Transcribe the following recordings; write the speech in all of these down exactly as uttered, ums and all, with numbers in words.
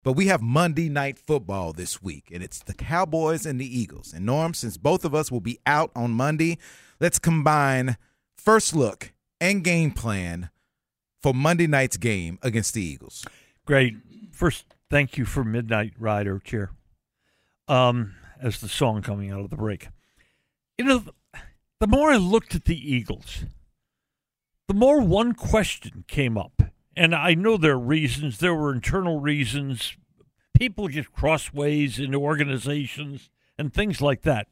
But we have Monday Night Football this week, and it's the Cowboys and the Eagles. And, Norm, since both of us will be out on Monday, let's combine first look and game plan for Monday night's game against the Eagles. Great. First, thank you for Midnight Rider, Chair, um, as the song coming out of the break. You know, the more I looked at the Eagles, the more one question came up. And I know there are reasons. There were internal reasons. People get crossways in organizations and things like that.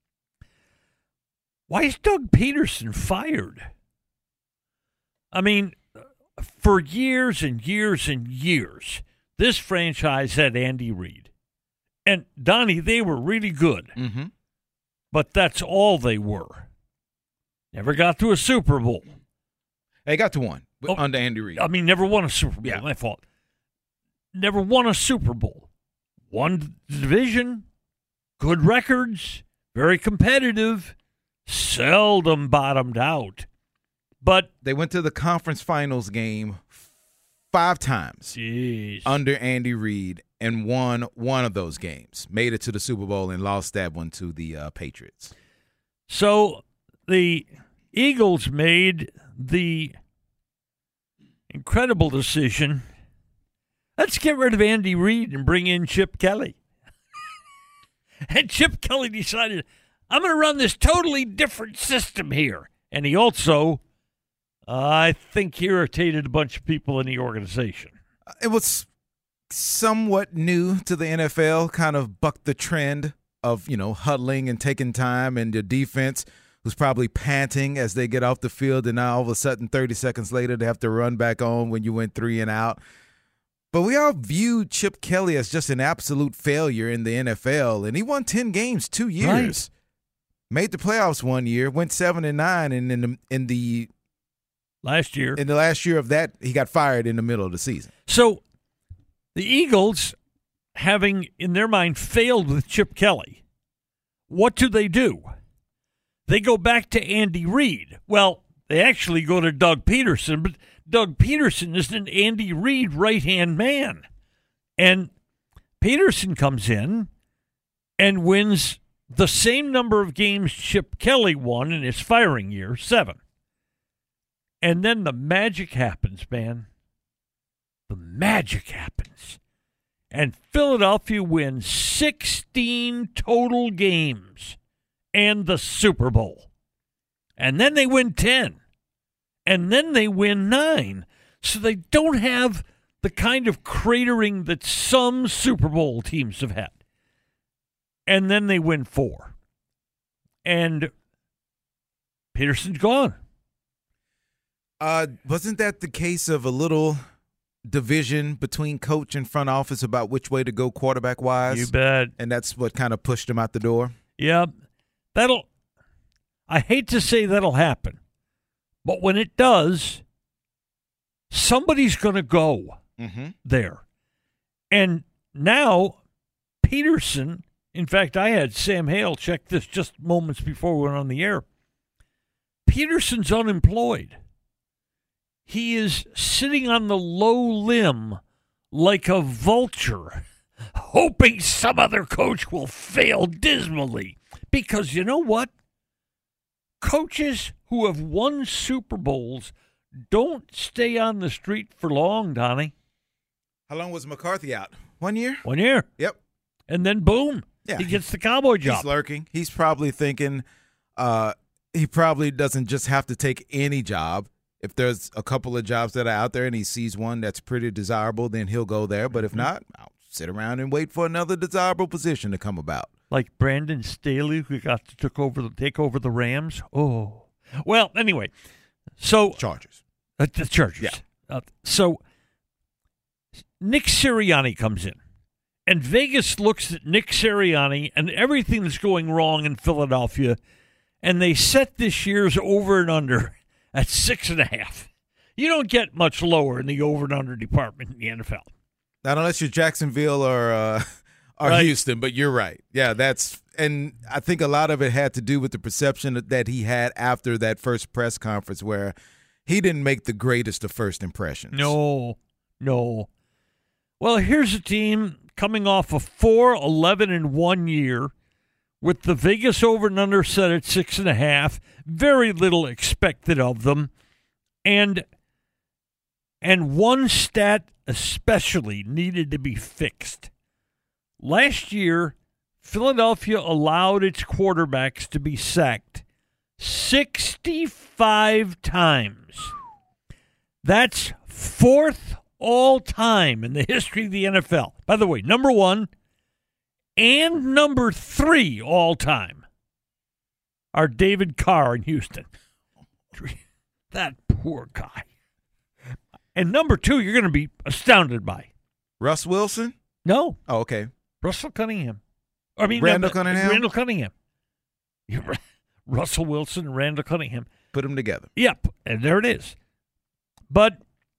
Why is Doug Peterson fired? I mean, for years and years and years, this franchise had Andy Reid. And, Donnie, they were really good. Mm-hmm. But that's all they were. Never got to a Super Bowl. They got to one oh, under Andy Reid. I mean, never won a Super Bowl. Yeah. My fault. Never won a Super Bowl. Won the division, good records, very competitive, seldom bottomed out. But they went to the conference finals game five times geez. under Andy Reid and won one of those games. Made it to the Super Bowl and lost that one to the uh, Patriots. So the Eagles made the incredible decision, let's get rid of Andy Reid and bring in Chip Kelly. And Chip Kelly decided, I'm going to run this totally different system here. And he also, uh, I think, irritated a bunch of people in the organization. It was somewhat new to the N F L, kind of bucked the trend of, you know, huddling and taking time, and the defense was probably panting as they get off the field, and now all of a sudden thirty seconds later they have to run back on when you went three and out. But we all viewed Chip Kelly as just an absolute failure in the N F L, and he won ten games two years. Right. Made the playoffs one year, went seven and nine, and in the in the last year, in the last year of that, he got fired in the middle of the season. So the Eagles, having in their mind failed with Chip Kelly, what do they do? They go back to Andy Reid. Well, they actually go to Doug Peterson, but Doug Peterson is an Andy Reid right-hand man. And Peterson comes in and wins the same number of games Chip Kelly won in his firing year, seven. And then the magic happens, man. The magic happens. And Philadelphia wins sixteen total games and the Super Bowl. And then they win ten. And then they win nine. So they don't have the kind of cratering that some Super Bowl teams have had. And then they win four. And Peterson's gone. Uh, wasn't that the case of a little division between coach and front office about which way to go quarterback-wise? You bet. And that's what kind of pushed him out the door? Yeah. That'll, I hate to say that'll happen, but when it does, somebody's going to go mm-hmm. there. And now, Peterson, in fact, I had Sam Hale check this just moments before we went on the air. Peterson's unemployed. He is sitting on the low limb like a vulture, hoping some other coach will fail dismally. Because you know what? Coaches who have won Super Bowls don't stay on the street for long, Donnie. How long was McCarthy out? One year? One year. Yep. And then boom, yeah. he gets the Cowboy job. He's lurking. He's probably thinking uh, he probably doesn't just have to take any job. If there's a couple of jobs that are out there and he sees one that's pretty desirable, then he'll go there. But if not, I'll sit around and wait for another desirable position to come about. Like Brandon Staley, who got to took over the, take over the Rams. Oh. Well, anyway, so. Chargers. Uh, the Chargers. Yeah. Uh, so Nick Sirianni comes in, and Vegas looks at Nick Sirianni and everything that's going wrong in Philadelphia, and they set this year's over and under at six and a half. You don't get much lower in the over and under department in the N F L. Not unless you're Jacksonville or uh, or right. Houston, but you're right. Yeah, that's and I think a lot of it had to do with the perception that he had after that first press conference where he didn't make the greatest of first impressions. No, no. Well, here's a team coming off a four eleven and one year with the Vegas over and under set at six and a half. Very little expected of them. And and one stat especially needed to be fixed. Last year, Philadelphia allowed its quarterbacks to be sacked sixty-five times. That's fourth all time in the history of the N F L. By the way, number one and number three all time are David Carr in Houston. That poor guy. And number two, you're going to be astounded by. Russ Wilson? No. Oh, okay. Russell Cunningham. I mean, Randall no, Cunningham? Randall Cunningham. You're, Russell Wilson and Randall Cunningham. Put them together. Yep, and there it is. But,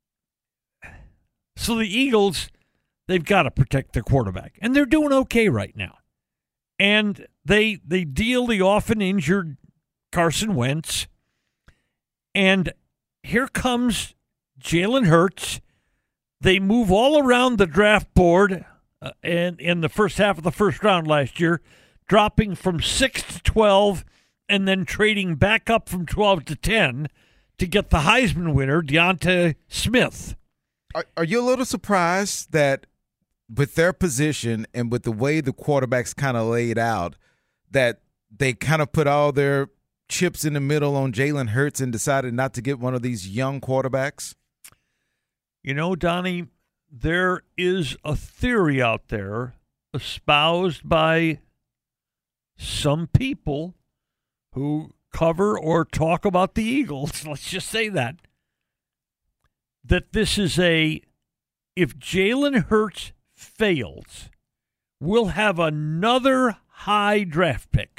so the Eagles, they've got to protect their quarterback. And they're doing okay right now. And they they deal the often injured Carson Wentz. And here comes Jalen Hurts. They move all around the draft board uh, and in the first half of the first round last year, dropping from six to twelve and then trading back up from twelve to ten to get the Heisman winner, Deonta Smith. Are, are you a little surprised that with their position and with the way the quarterback's kind of laid out, that they kind of put all their chips in the middle on Jalen Hurts and decided not to get one of these young quarterbacks? You know, Donnie, there is a theory out there espoused by some people who cover or talk about the Eagles, let's just say that, that this is a, if Jalen Hurts fails, we'll have another high draft pick.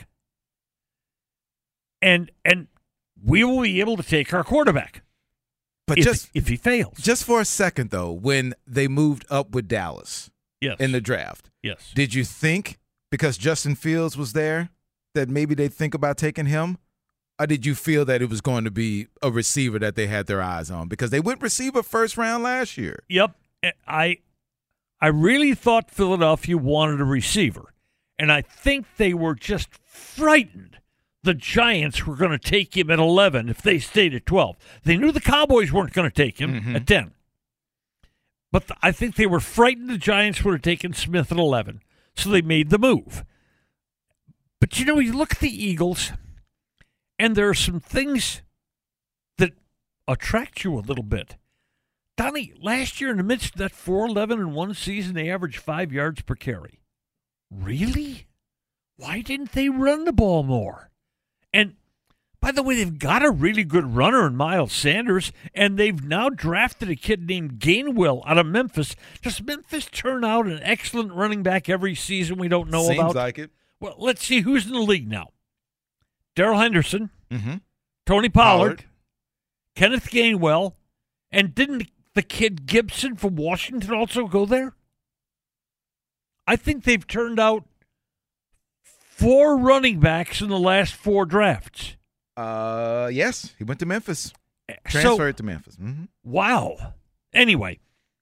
And and we will be able to take our quarterback. But if, just if he fails. Just for a second, though, when they moved up with Dallas yes. in the draft, yes. did you think, because Justin Fields was there, that maybe they'd think about taking him? Or did you feel that it was going to be a receiver that they had their eyes on? Because they went receiver first round last year. Yep. I I really thought Philadelphia wanted a receiver. And I think they were just frightened the Giants were going to take him at eleven if they stayed at twelve. They knew the Cowboys weren't going to take him mm-hmm. at ten. But the, I think they were frightened the Giants would have taken Smith at eleven. So they made the move. But, you know, you look at the Eagles, and there are some things that attract you a little bit. Donnie, last year in the midst of that four eleven and one season, they averaged five yards per carry. Really? Why didn't they run the ball more? And, by the way, they've got a really good runner in Miles Sanders, and they've now drafted a kid named Gainwell out of Memphis. Does Memphis turn out an excellent running back every season we don't know Seems about? Seems like it. Well, let's see who's in the league now. Darrell Henderson, mm-hmm. Tony Pollard, Pollard, Kenneth Gainwell, and didn't the kid Gibson from Washington also go there? I think they've turned out four running backs in the last four drafts. Uh, yes, he went to Memphis. Transferred so, to Memphis. Mm-hmm. Wow. Anyway,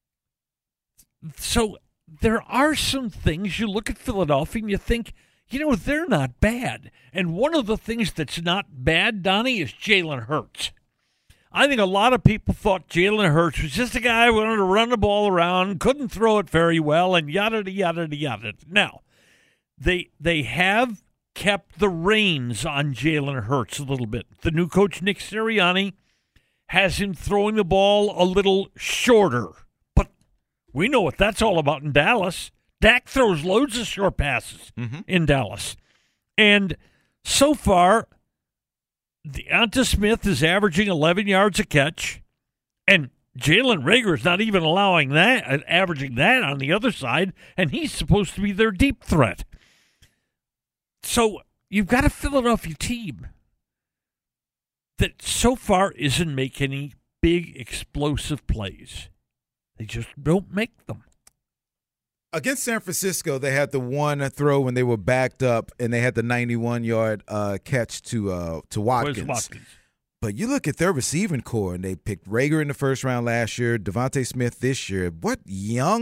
so there are some things you look at Philadelphia and you think, you know, they're not bad. And one of the things that's not bad, Donnie, is Jalen Hurts. I think a lot of people thought Jalen Hurts was just a guy who wanted to run the ball around, couldn't throw it very well, and yada, yada, yada. Now, they they have kept the reins on Jalen Hurts a little bit. The new coach, Nick Sirianni, has him throwing the ball a little shorter. But we know what that's all about in Dallas. Dak throws loads of short passes mm-hmm. in Dallas. And so far, Deonta Smith is averaging eleven yards a catch, and Jalen Reagor is not even allowing that, averaging that on the other side, and he's supposed to be their deep threat. So you've got a Philadelphia team that so far isn't making any big explosive plays. They just don't make them. Against San Francisco, they had the one throw when they were backed up, and they had the ninety-one-yard uh, catch to uh, to Watkins. Watkins. But you look at their receiving core, and they picked Reagor in the first round last year, Devontae Smith this year. What young,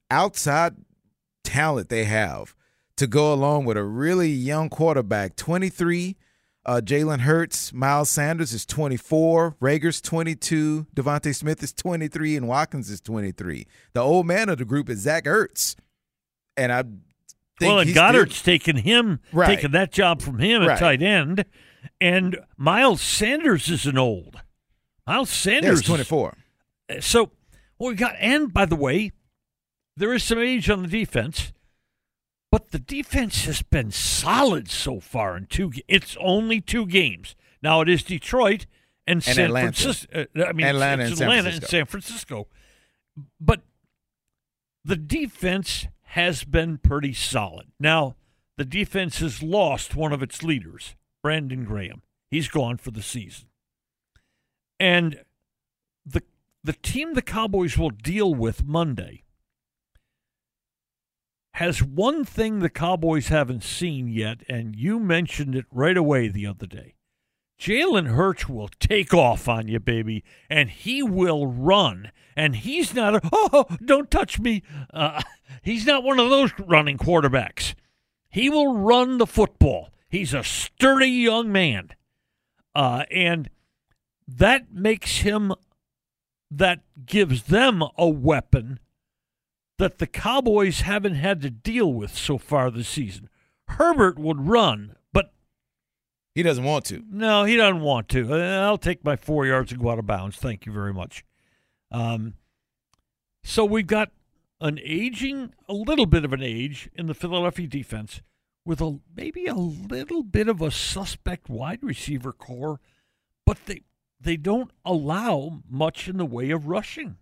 outside talent they have to go along with a really young quarterback. twenty-three, uh, Jalen Hurts. Miles Sanders is twenty-four. Rager's twenty-two. Devontae Smith is twenty-three, and Watkins is twenty-three. The old man of the group is Zach Ertz, and I think well, and he's Goddard's still, taken him, right. taken that job from him at right. tight end, and Miles Sanders isn't old. Miles Sanders is twenty-four. Is, so what we got, and by the way, there is some age on the defense. But the defense has been solid so far in two. It's only two games. Now it is Detroit and, and San Atlanta. Francisco. Uh, I mean, Atlanta, it's and, San Atlanta and San Francisco. But the defense has been pretty solid. Now the defense has lost one of its leaders, Brandon Graham. He's gone for the season, and the the team the Cowboys will deal with Monday has one thing the Cowboys haven't seen yet, and you mentioned it right away the other day. Jalen Hurts will take off on you, baby, and he will run. And he's not a, oh, don't touch me. Uh, he's not one of those running quarterbacks. He will run the football. He's a sturdy young man. Uh, and that makes him, that gives them a weapon that the Cowboys haven't had to deal with so far this season. Herbert would run, but he doesn't want to. No, he doesn't want to. I'll take my four yards and go out of bounds. Thank you very much. Um, so we've got an aging, a little bit of an age in the Philadelphia defense with a maybe a little bit of a suspect wide receiver core, but they they don't allow much in the way of rushing.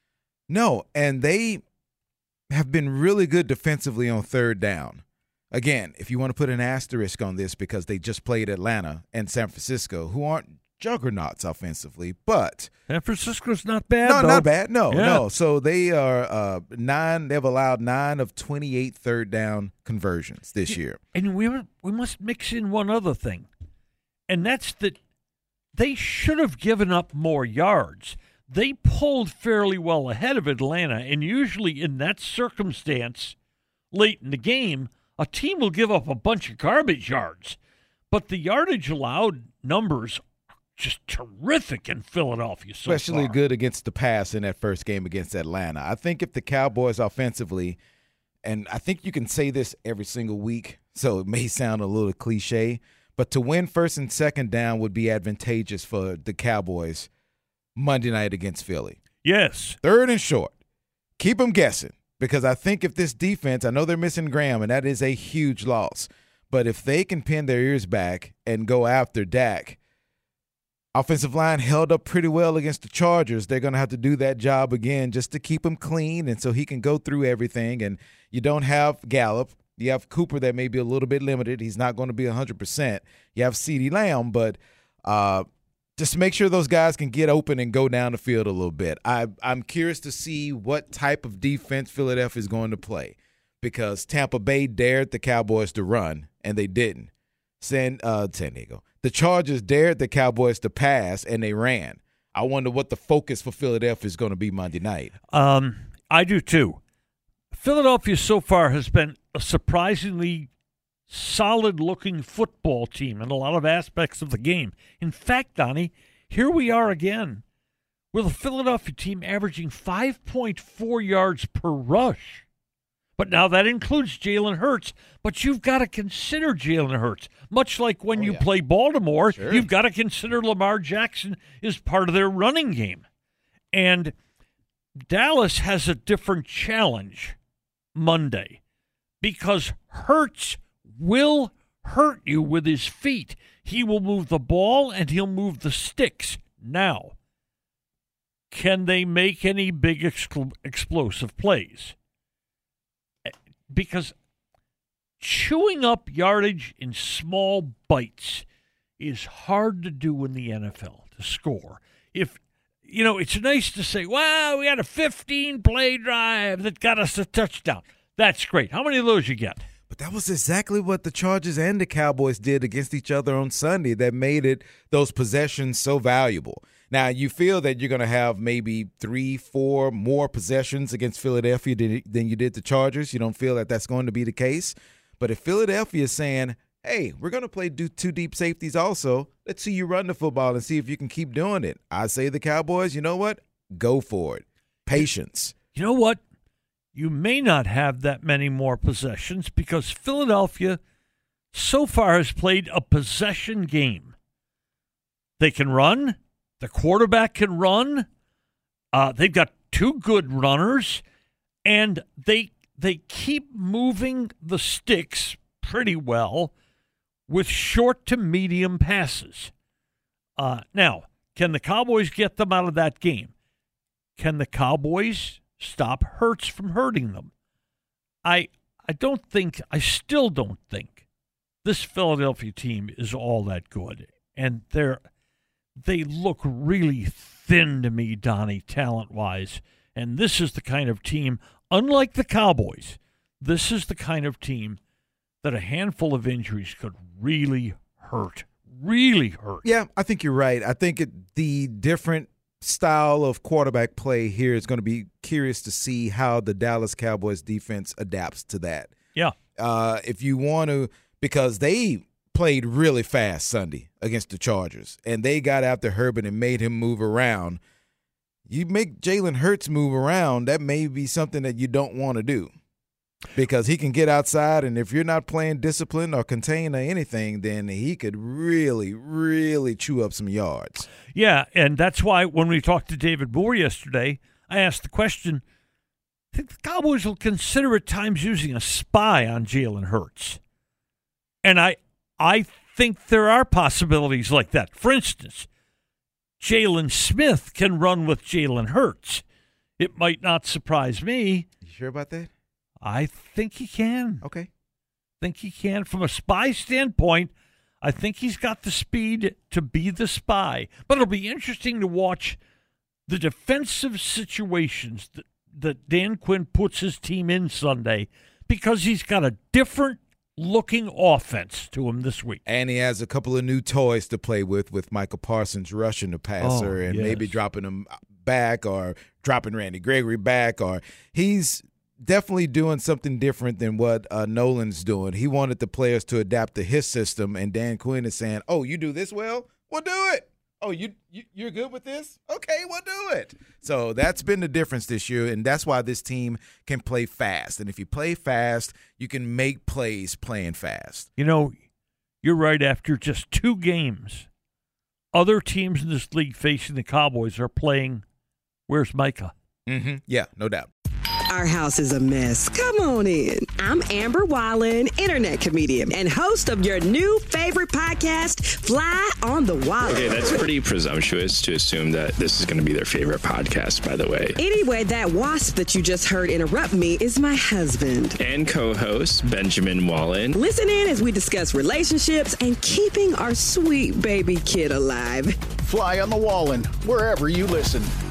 No, and they have been really good defensively on third down. Again, if you want to put an asterisk on this because they just played Atlanta and San Francisco, who aren't juggernauts offensively, but San Francisco's not bad. No, though. not bad. No, yeah. no. So they are uh, nine. They've allowed nine of twenty-eight third down conversions this year. And we we must mix in one other thing, and that's that they should have given up more yards. They pulled fairly well ahead of Atlanta, and usually in that circumstance, late in the game, a team will give up a bunch of garbage yards. But the yardage allowed numbers are just terrific in Philadelphia so Especially far. good against the pass in that first game against Atlanta. I think if the Cowboys offensively, and I think you can say this every single week, so it may sound a little cliche, but to win first and second down would be advantageous for the Cowboys Monday night against Philly. Yes. Third and short. Keep them guessing because I think if this defense, I know they're missing Graham, and that is a huge loss, but if they can pin their ears back and go after Dak, offensive line held up pretty well against the Chargers. They're going to have to do that job again just to keep him clean and so he can go through everything. And you don't have Gallup. You have Cooper that may be a little bit limited. He's not going to be one hundred percent. You have CeeDee Lamb, but uh, – just make sure those guys can get open and go down the field a little bit. I, I'm curious to see what type of defense Philadelphia is going to play because Tampa Bay dared the Cowboys to run, and they didn't. San, uh, San Diego. The Chargers dared the Cowboys to pass, and they ran. I wonder what the focus for Philadelphia is going to be Monday night. Um, I do too. Philadelphia so far has been a surprisingly solid-looking football team in a lot of aspects of the game. In fact, Donnie, here we are again with a Philadelphia team averaging five point four yards per rush. But now that includes Jalen Hurts, but you've got to consider Jalen Hurts. Much like when oh, you yeah. play Baltimore, sure. you've got to consider Lamar Jackson is part of their running game. And Dallas has a different challenge Monday because Hurts will hurt you with his feet. He will move the ball and he'll move the sticks. Now, can they make any big excl- explosive plays? Because chewing up yardage in small bites is hard to do in the N F L to score. If you know, it's nice to say, wow, we had a fifteen-play drive that got us a touchdown. That's great. How many of those you get? But that was exactly what the Chargers and the Cowboys did against each other on Sunday that made it those possessions so valuable. Now, you feel that you're going to have maybe three, four more possessions against Philadelphia than you did the Chargers. You don't feel that that's going to be the case. But if Philadelphia is saying, hey, we're going to play two deep safeties also, let's see you run the football and see if you can keep doing it. I say the Cowboys, you know what? Go for it. Patience. You know what? You may not have that many more possessions because Philadelphia so far has played a possession game. They can run. The quarterback can run. Uh, they've got two good runners, and they they keep moving the sticks pretty well with short to medium passes. Uh, now, can the Cowboys get them out of that game? Can the Cowboys stop Hurts from hurting them? I I don't think, I still don't think this Philadelphia team is all that good. And they're they look really thin to me, Donnie, talent-wise. And this is the kind of team, unlike the Cowboys, this is the kind of team that a handful of injuries could really hurt, really hurt. Yeah, I think you're right. I think it, the different style of quarterback play here is going to be curious to see how the Dallas Cowboys defense adapts to that. Yeah. Uh, if you want to, because they played really fast Sunday against the Chargers, and they got after Herbert and made him move around. You make Jalen Hurts move around, that may be something that you don't want to do because he can get outside, and if you're not playing discipline or contain or anything, then he could really, really chew up some yards. Yeah, and that's why when we talked to David Moore yesterday, I asked the question, I think the Cowboys will consider at times using a spy on Jalen Hurts. And I I think there are possibilities like that. For instance, Jalen Smith can run with Jalen Hurts. It might not surprise me. You sure about that? I think he can. Okay. think he can. From a spy standpoint, I think he's got the speed to be the spy. But it'll be interesting to watch the defensive situations that, that Dan Quinn puts his team in Sunday because he's got a different looking offense to him this week. And he has a couple of new toys to play with, with Michael Parsons rushing the passer oh, and yes. maybe dropping him back or dropping Randy Gregory back. Or he's definitely doing something different than what uh, Nolan's doing. He wanted the players to adapt to his system, and Dan Quinn is saying, oh, you do this well? Well, do it. Oh, you, you, you're good with this? Okay, well, do it. So that's been the difference this year, and that's why this team can play fast. And if you play fast, you can make plays playing fast. You know, you're right. After just two games, other teams in this league facing the Cowboys are playing, where's Micah? Mm-hmm. Yeah, no doubt. Our house is a mess. Come on in. I'm Amber Wallen, internet comedian and host of your new favorite podcast, Fly on the Wallen. Okay, that's pretty presumptuous to assume that this is going to be their favorite podcast, by the way. Anyway, that wasp that you just heard interrupt me is my husband. And co-host, Benjamin Wallen. Listen in as we discuss relationships and keeping our sweet baby kid alive. Fly on the Wallen, wherever you listen.